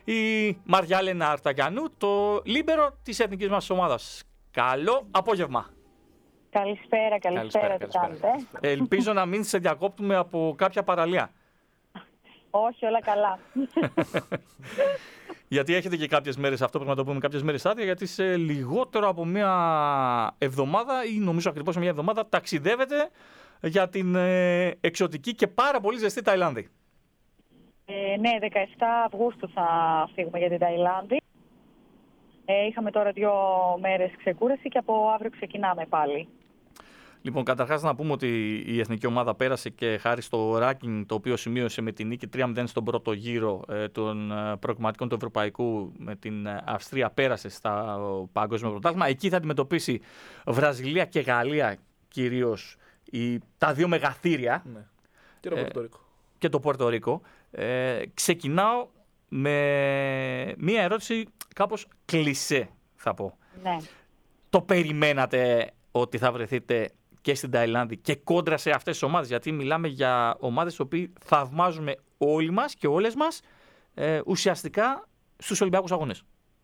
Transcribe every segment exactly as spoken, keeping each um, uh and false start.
η Μαριάλενα Αρταγιανού, το λίμπερο της εθνικής μας ομάδας. Καλό απόγευμα. Καλησπέρα, καλησπέρα, καλησπέρα, τι κάνετε. καλησπέρα. Ελπίζω να μην σε διακόπτουμε από κάποια παραλία. Όχι, όλα καλά. Γιατί έχετε και κάποιες μέρες, αυτό πρέπει να το πούμε, κάποιες μέρες άδεια, γιατί σε λιγότερο από μια εβδομάδα ή νομίζω ακριβώς μια εβδομάδα ταξιδεύετε για την ε, εξωτική και πάρα πολύ ζεστή Ταϊλάνδη. Ε, ναι, δεκαεφτά Αυγούστου θα φύγουμε για την Ταϊλάνδη. Ε, είχαμε τώρα δύο μέρες ξεκούραση και από αύριο ξεκινάμε πάλι. Λοιπόν, καταρχάς να πούμε ότι η εθνική ομάδα πέρασε και χάρη στο ranking το οποίο σημείωσε με την νίκη τρία μηδέν στον πρώτο γύρο ε, των ε, προκριματικών του Ευρωπαϊκού με την ε, Αυστρία, πέρασε στα παγκόσμιο πρωτάθλημα. Εκεί θα αντιμετωπίσει Βραζιλία και Γαλλία κυρίως, η, τα δύο μεγαθύρια. Ναι. Και το Πορτορίκο. Ε, και το Πορτορίκο. Ε, ξεκινάω με μία ερώτηση κάπως κλισέ, θα πω. Ναι. Το περιμένατε ότι θα βρεθείτε και στην Ταϊλάνδη και κόντρα σε αυτές τις ομάδες? Γιατί μιλάμε για ομάδες τις οποίες θαυμάζουμε όλοι μας και όλες μας ε, ουσιαστικά στους Ολυμπιακούς Αγώνες.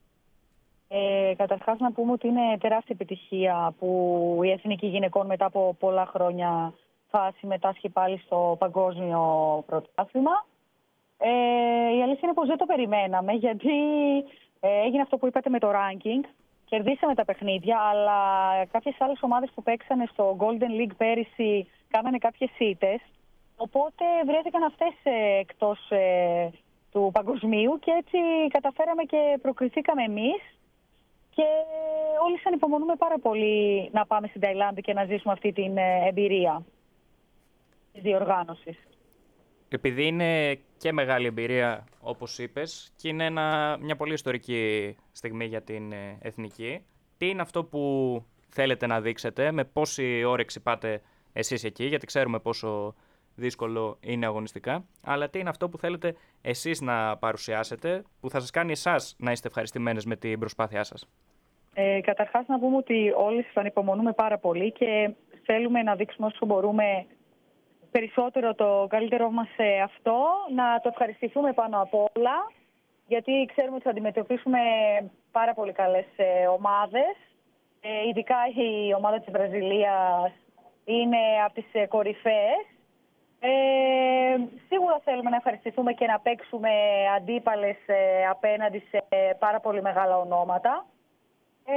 Ε, καταρχάς να πούμε ότι είναι τεράστια επιτυχία που η Εθνική Γυναικών μετά από πολλά χρόνια θα συμμετάσχει πάλι στο παγκόσμιο πρωτάθλημα. Ε, η αλήθεια είναι πως δεν το περιμέναμε, γιατί ε, έγινε αυτό που είπατε με το ranking. Κερδίσαμε τα παιχνίδια, αλλά κάποιες άλλες ομάδες που παίξανε στο Golden League πέρυσι κάνανε κάποιες ήττες. Οπότε βρέθηκαν αυτές ε, εκτός ε, του παγκοσμίου και έτσι καταφέραμε και προκριθήκαμε εμείς. Και όλοι ανυπομονούμε πάρα πολύ να πάμε στην Ταϊλάνδη και να ζήσουμε αυτή την ε, εμπειρία της διοργάνωσης. Επειδή είναι και μεγάλη εμπειρία, όπως είπες, και είναι ένα, μια πολύ ιστορική στιγμή για την εθνική, τι είναι αυτό που θέλετε να δείξετε, με πόση όρεξη πάτε εσείς εκεί, γιατί ξέρουμε πόσο δύσκολο είναι αγωνιστικά, αλλά τι είναι αυτό που θέλετε εσείς να παρουσιάσετε, που θα σας κάνει εσάς να είστε ευχαριστημένες με την προσπάθειά σας? Ε, καταρχάς να πούμε ότι όλοι ανυπομονούμε πάρα πολύ και θέλουμε να δείξουμε όσο μπορούμε περισσότερο το καλύτερό μας σε αυτό, να το ευχαριστηθούμε πάνω απ' όλα, γιατί ξέρουμε ότι θα αντιμετωπίσουμε πάρα πολύ καλές ομάδες. Ε, ειδικά η ομάδα της Βραζιλίας είναι από τις κορυφαίες. Ε, σίγουρα θέλουμε να ευχαριστηθούμε και να παίξουμε αντίπαλες απέναντι σε πάρα πολύ μεγάλα ονόματα. Ε,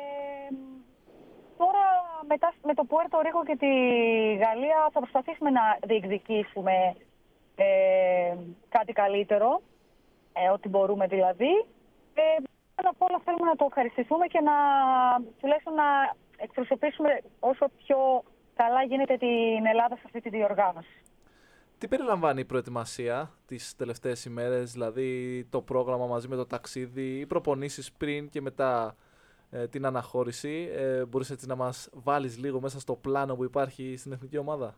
Τώρα μετά με το Πουέρτο Ρίκο και τη Γαλλία θα προσπαθήσουμε να διεκδικήσουμε ε, κάτι καλύτερο, ε, ό,τι μπορούμε δηλαδή. Ε, Πρώτα απ' όλα θέλουμε να το ευχαριστηθούμε και να τουλάχιστον να εκπροσωπήσουμε όσο πιο καλά γίνεται την Ελλάδα σε αυτή τη διοργάνωση. Τι περιλαμβάνει η προετοιμασία τις τελευταίες ημέρες, δηλαδή το πρόγραμμα μαζί με το ταξίδι, οι προπονήσεις πριν και μετά την αναχώρηση? Ε, μπορείς έτσι να μας βάλεις λίγο μέσα στο πλάνο που υπάρχει στην εθνική ομάδα?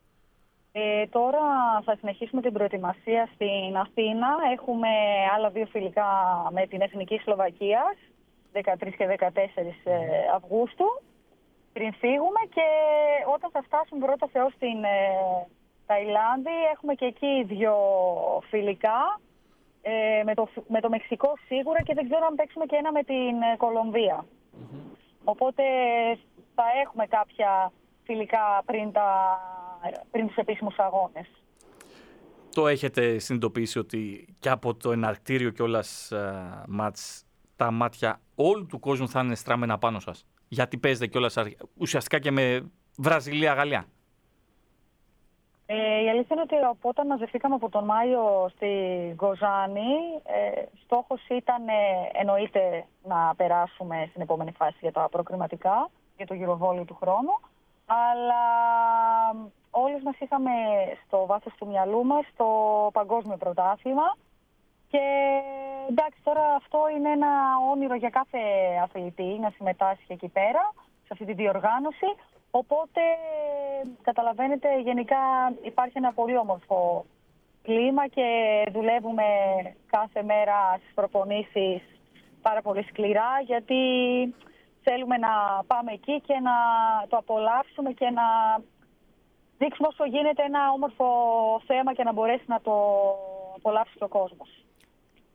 Ε, τώρα θα συνεχίσουμε την προετοιμασία στην Αθήνα. Έχουμε άλλα δύο φιλικά με την Εθνική Σλοβακίας, δεκατρείς και δεκατέσσερις Αυγούστου, πριν φύγουμε. Και όταν θα φτάσουμε πρώτα Θεό στην ε, Ταϊλάνδη, έχουμε και εκεί δύο φιλικά. Ε, με, το, με το Μεξικό σίγουρα και δεν ξέρω αν παίξουμε και ένα με την ε, Κολομβία. Mm-hmm. Οπότε θα έχουμε κάποια φιλικά πριν, τα, πριν τους επίσημους αγώνες. Το έχετε συνειδητοποιήσει ότι και από το εναρκτήριο κιόλας uh, μάτς τα μάτια όλου του κόσμου θα είναι στραμμένα πάνω σας? Γιατί παίζετε κιόλας ουσιαστικά και με Βραζιλία-Γαλλία. Ε, η αλήθεια είναι ότι όταν μαζευτήκαμε από τον Μάιο στη Γκοζάνη, ε, στόχος ήταν ε, εννοείται να περάσουμε στην επόμενη φάση για τα προκριματικά, για το Eurovolley του χρόνου, αλλά όλες μας είχαμε στο βάθος του μυαλού μας το παγκόσμιο πρωτάθλημα και εντάξει, τώρα αυτό είναι ένα όνειρο για κάθε αθλητή να συμμετάσχει εκεί πέρα, σε αυτή τη διοργάνωση. Οπότε, καταλαβαίνετε, γενικά υπάρχει ένα πολύ όμορφο κλίμα και δουλεύουμε κάθε μέρα στις προπονήσεις πάρα πολύ σκληρά, γιατί θέλουμε να πάμε εκεί και να το απολαύσουμε και να δείξουμε όσο γίνεται ένα όμορφο θέμα και να μπορέσει να το απολαύσει και ο κόσμος.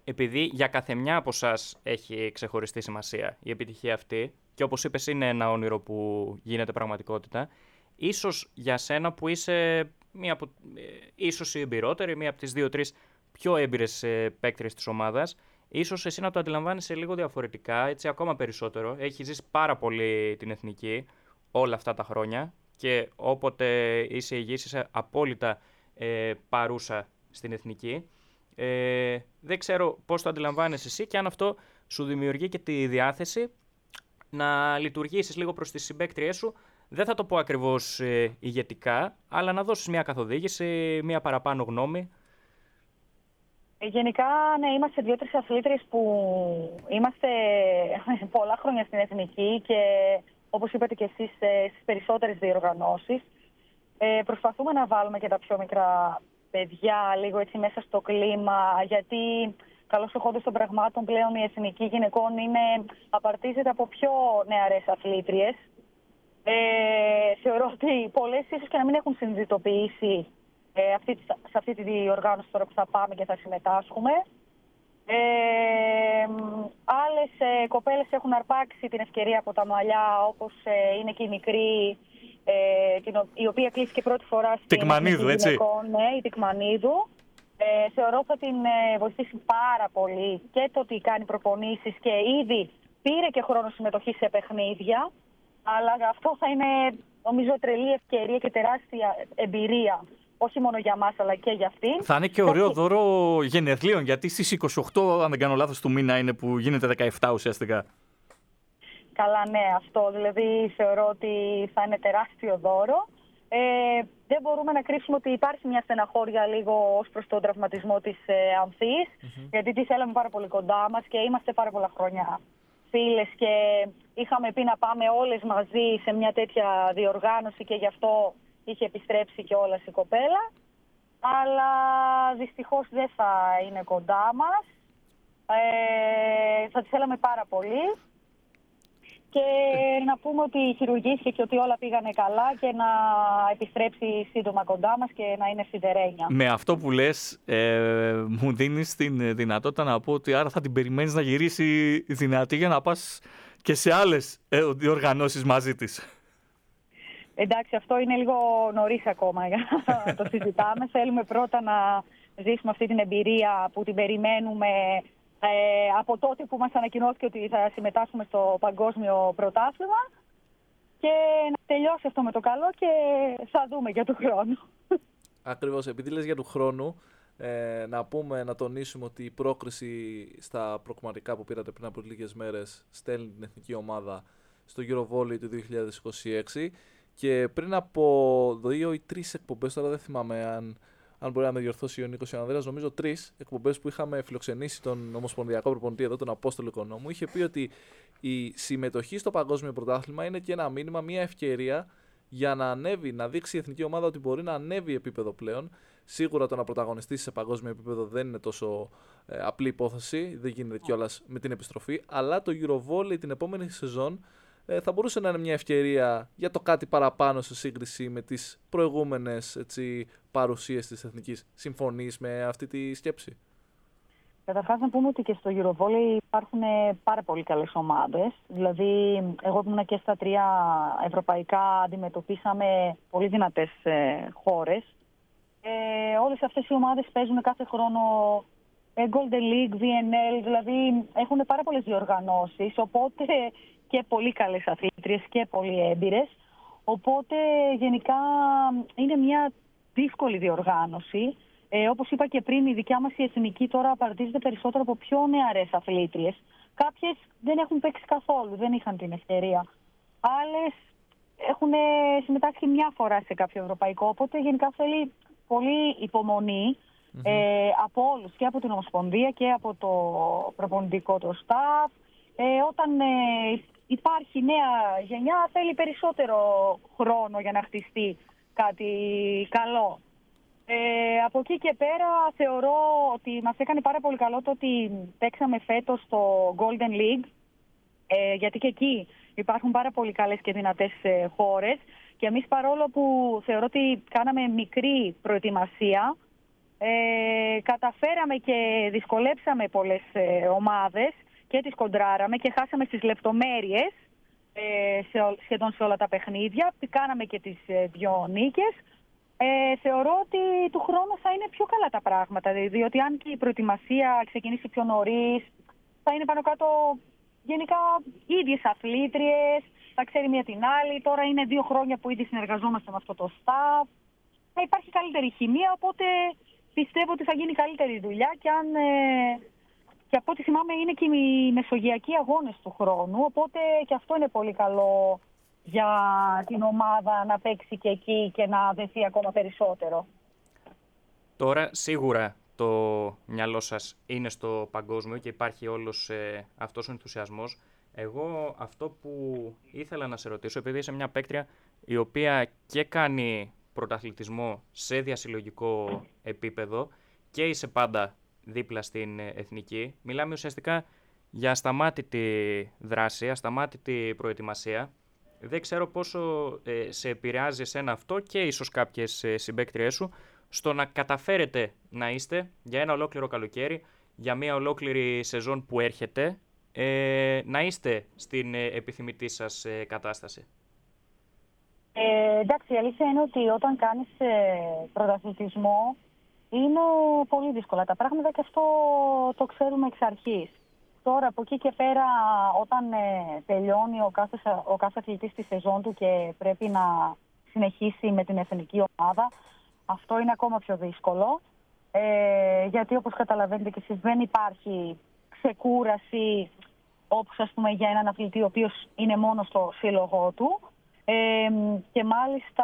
επειδή για καθεμιά από εσάς έχει ξεχωριστή σημασία η επιτυχία αυτή και όπως είπες είναι ένα όνειρο που γίνεται πραγματικότητα, ίσως για σένα που είσαι μία από, ίσως η εμπειρότερη, μία από τις δύο-τρεις πιο έμπειρες παίκτριες της ομάδας, ίσως εσύ να το αντιλαμβάνεσαι λίγο διαφορετικά, έτσι ακόμα περισσότερο. Έχεις ζήσει πάρα πολύ την εθνική όλα αυτά τα χρόνια και όποτε είσαι υγιής είσαι απόλυτα ε, παρούσα στην εθνική. Ε, δεν ξέρω πώς το αντιλαμβάνεσαι εσύ και αν αυτό σου δημιουργεί και τη διάθεση να λειτουργήσεις λίγο προς τις συμπαίκτριές σου. Δεν θα το πω ακριβώς ε, ηγετικά, αλλά να δώσεις μια καθοδήγηση, μια παραπάνω γνώμη. Γενικά, ναι, είμαστε δύο-τρεις αθλήτριες που είμαστε πολλά χρόνια στην εθνική και όπως είπατε και εσείς στις περισσότερες διοργανώσεις. Ε, προσπαθούμε να βάλουμε και τα πιο μικρά παιδιά λίγο έτσι μέσα στο κλίμα, γιατί καλώς εχόντως των πραγμάτων πλέον η εθνική γυναικών είναι, απαρτίζεται από πιο νεαρές αθλήτριες. Ε, θεωρώ ότι πολλές ίσως και να μην έχουν συνειδητοποιήσει ε, αυτή, σε αυτή τη διοργάνωση τώρα που θα πάμε και θα συμμετάσχουμε. Ε, άλλες ε, κοπέλες έχουν αρπάξει την ευκαιρία από τα μαλλιά, όπως ε, είναι και η μικρή, ε, την, η οποία κλείστηκε πρώτη φορά στην Τικμανίδου, έτσι. Γυναικών, ναι, η Τικμανίδου. Ε, θεωρώ ότι θα την ε, βοηθήσει πάρα πολύ και το ότι κάνει προπονήσεις και ήδη πήρε και χρόνο συμμετοχή σε παιχνίδια. Αλλά αυτό θα είναι, νομίζω, τρελή ευκαιρία και τεράστια εμπειρία. Όχι μόνο για μας, αλλά και για αυτήν. Θα είναι και ωραίο δώρο γενεθλίων, γιατί στις είκοσι οκτώ, αν δεν κάνω λάθος, του μήνα είναι που γίνεται δεκαεπτά ουσιαστικά. Καλά, ναι, αυτό. Δηλαδή θεωρώ ότι θα είναι τεράστιο δώρο. Ε, δεν μπορούμε να κρύψουμε ότι υπάρχει μια στεναχώρια λίγο ως προς τον τραυματισμό της ε, Ανθής, mm-hmm. γιατί τη θέλαμε πάρα πολύ κοντά μας και είμαστε πάρα πολλά χρόνια φίλες και είχαμε πει να πάμε όλες μαζί σε μια τέτοια διοργάνωση και γι' αυτό είχε επιστρέψει και όλας η κοπέλα. Αλλά δυστυχώς δεν θα είναι κοντά μας. Ε, θα τη θέλαμε πάρα πολύ. Και να πούμε ότι χειρουργήθηκε και ότι όλα πήγανε καλά και να επιστρέψει σύντομα κοντά μας και να είναι σιδερένια. Με αυτό που λες, ε, μου δίνεις την δυνατότητα να πω ότι άρα θα την περιμένεις να γυρίσει δυνατή για να πας και σε άλλες ε, διοργανώσεις μαζί της. Εντάξει, αυτό είναι λίγο νωρίς ακόμα για να το συζητάμε. Θέλουμε πρώτα να ζήσουμε αυτή την εμπειρία που την περιμένουμε Ε, από τότε που μας ανακοινώθηκε ότι θα συμμετάσχουμε στο παγκόσμιο πρωτάθλημα και να τελειώσει αυτό με το καλό και θα δούμε για του χρόνου. Ακριβώς, επειδή λες για του χρόνου, ε, να πούμε, να τονίσουμε ότι η πρόκριση στα προκριματικά που πήρατε πριν από λίγες μέρες στέλνει την εθνική ομάδα στο EuroVolley του δύο χιλιάδες είκοσι έξι και πριν από δύο ή τρεις εκπομπές, τώρα δεν θυμάμαι αν... αν μπορεί να με διορθώσει ο Νίκος Ανδρέας, νομίζω τρεις εκπομπές που είχαμε φιλοξενήσει τον ομοσπονδιακό προπονητή εδώ, τον Απόστολο Οικονόμου, είχε πει ότι η συμμετοχή στο παγκόσμιο πρωτάθλημα είναι και ένα μήνυμα, μια ευκαιρία για να ανέβει, να δείξει η εθνική ομάδα ότι μπορεί να ανέβει επίπεδο πλέον. Σίγουρα το να πρωταγωνιστήσει σε παγκόσμιο επίπεδο δεν είναι τόσο ε, απλή υπόθεση, δεν γίνεται κιόλας με την επιστροφή, αλλά το EuroVolley την επόμενη σεζόν θα μπορούσε να είναι μια ευκαιρία για το κάτι παραπάνω σε σύγκριση με τις προηγούμενες έτσι, παρουσίες της εθνικής. Συμφωνείς με αυτή τη σκέψη? Καταρχάς να πούμε ότι και στο EuroVolley υπάρχουν πάρα πολύ καλές ομάδες. Δηλαδή, εγώ ήμουν και στα τρία ευρωπαϊκά, αντιμετωπίσαμε πολύ δυνατές ε, χώρες. Ε, όλες αυτές οι ομάδες παίζουν κάθε χρόνο ε, Golden League, βι εν ελ, δηλαδή έχουν πάρα πολλές διοργανώσεις, οπότε και πολύ καλές αθλήτριες και πολύ έμπειρες. Οπότε γενικά είναι μια δύσκολη διοργάνωση. Ε, όπως είπα και πριν, η δικιά μας η εθνική τώρα απαρτίζεται περισσότερο από πιο νεαρές αθλήτριες. Κάποιες δεν έχουν παίξει καθόλου, δεν είχαν την ευκαιρία. Άλλες έχουν συμμετάσχει μια φορά σε κάποιο ευρωπαϊκό, οπότε γενικά θέλει πολύ υπομονή mm-hmm. ε, από όλους, και από την Ομοσπονδία και από το προπονητικό το staff. Ε, όταν ε, υπάρχει νέα γενιά, θέλει περισσότερο χρόνο για να χτιστεί κάτι καλό. Ε, από εκεί και πέρα θεωρώ ότι μας έκανε πάρα πολύ καλό το ότι παίξαμε φέτος στο Golden League, ε, γιατί και εκεί υπάρχουν πάρα πολύ καλές και δυνατές ε, χώρες και εμείς, παρόλο που θεωρώ ότι κάναμε μικρή προετοιμασία, Ε, καταφέραμε και δυσκολέψαμε πολλές ε, ομάδες και τις κοντράραμε και χάσαμε στις λεπτομέρειες ε, σε, σχεδόν σε όλα τα παιχνίδια. Κάναμε και τις ε, δυο νίκες. Ε, θεωρώ ότι του χρόνου θα είναι πιο καλά τα πράγματα, διότι αν και η προετοιμασία ξεκινήσει πιο νωρίς, θα είναι πάνω κάτω γενικά οι ίδιες αθλήτριες, θα ξέρει μία την άλλη. Τώρα είναι δύο χρόνια που ήδη συνεργαζόμαστε με αυτό το staff. Θα υπάρχει καλύτερη χημεία, οπότε πιστεύω ότι θα γίνει καλύτερη δουλειά και, αν, ε, και από ό,τι θυμάμαι είναι και οι μεσογειακοί αγώνες του χρόνου, οπότε και αυτό είναι πολύ καλό για την ομάδα να παίξει και εκεί και να δεθεί ακόμα περισσότερο. Τώρα σίγουρα το μυαλό σας είναι στο παγκόσμιο και υπάρχει όλος ε, αυτός ο ενθουσιασμός. Εγώ αυτό που ήθελα να σε ρωτήσω, επειδή είσαι μια παίκτρια η οποία και κάνει πρωταθλητισμό σε διασυλλογικό επίπεδο και είσαι πάντα δίπλα στην εθνική, μιλάμε ουσιαστικά για ασταμάτητη δράση, ασταμάτητη προετοιμασία. Δεν ξέρω πόσο ε, σε επηρεάζει εσένα αυτό και ίσως κάποιες ε, συμπαίκτριές σου στο να καταφέρετε να είστε για ένα ολόκληρο καλοκαίρι, για μια ολόκληρη σεζόν που έρχεται, ε, να είστε στην ε, επιθυμητή σας ε, κατάσταση. Ε, εντάξει, η αλήθεια είναι ότι όταν κάνεις ε, πρωταθλητισμό είναι πολύ δύσκολα τα πράγματα και αυτό το ξέρουμε εξ αρχής. Τώρα από εκεί και πέρα όταν ε, τελειώνει ο κάθε, ο κάθε αθλητής τη σεζόν του και πρέπει να συνεχίσει με την εθνική ομάδα, αυτό είναι ακόμα πιο δύσκολο. Ε, γιατί όπως καταλαβαίνετε και εσείς δεν υπάρχει ξεκούραση όπως ας πούμε για έναν αθλητή ο οποίος είναι μόνο στο σύλλογο του. Ε, και μάλιστα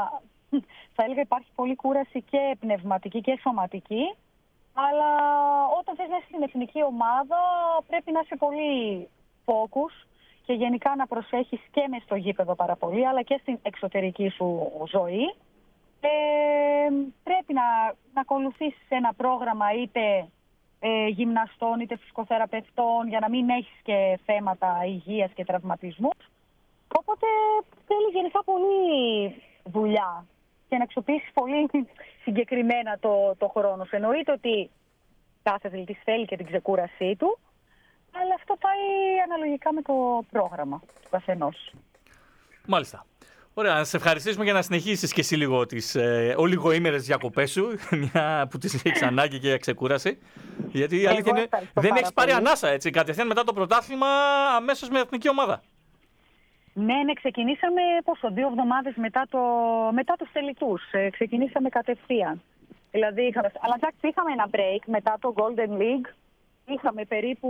θα έλεγα υπάρχει πολύ κούραση και πνευματική και σωματική, αλλά όταν θες να είσαι στην εθνική ομάδα πρέπει να είσαι πολύ focus και γενικά να προσέχεις και μες στο γήπεδο πάρα πολύ, αλλά και στην εξωτερική σου ζωή. Ε, πρέπει να, να ακολουθήσεις ένα πρόγραμμα είτε ε, γυμναστών είτε φυσικοθεραπευτών για να μην έχεις και θέματα υγείας και τραυματισμούς. Οπότε θέλει γενικά πολύ δουλειά και να αξιοποιήσεις πολύ συγκεκριμένα το, το χρόνο σου. Εννοείται ότι κάθε αθλητής θέλει και την ξεκούρασή του, αλλά αυτό πάει αναλογικά με το πρόγραμμα του καθενός. Μάλιστα. Ωραία, να σε ευχαριστήσουμε για να συνεχίσεις και εσύ λίγο τις ε, ολιγοήμερες διακοπές σου, μια που τις έχεις ανάγκη και για ξεκούραση. Γιατί η αλήθεια είναι δεν έχεις πάρει ανάσα, έτσι, κατευθείαν μετά το πρωτάθλημα αμέσως με εθνική ομάδα. Ναι, ναι, ξεκινήσαμε πόσο, δύο εβδομάδες μετά, το, μετά τους τελικούς. Ε, ξεκινήσαμε κατευθείαν. Δηλαδή, είχαμε, αλλά εντάξει, είχαμε ένα break μετά το Golden League. Είχαμε περίπου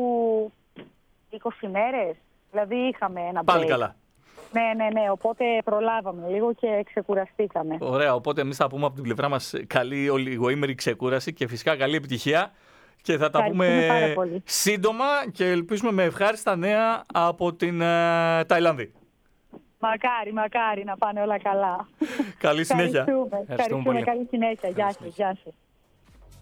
είκοσι μέρες. Δηλαδή, είχαμε ένα break. Πάλι καλά. Ναι, ναι, ναι. Οπότε προλάβαμε λίγο και ξεκουραστήκαμε. Ωραία, οπότε εμείς θα πούμε από την πλευρά μας καλή ολιγοήμερη ξεκούραση και φυσικά καλή επιτυχία. Και θα τα πούμε σύντομα και ελπίζουμε με ευχάριστα νέα από την uh, Ταϊλάνδη. Μακάρι, μακάρι να πάνε όλα καλά. Καλή συνέχεια. Ευχαριστούμε. Ευχαριστούμε. Καλή συνέχεια. Γεια σας.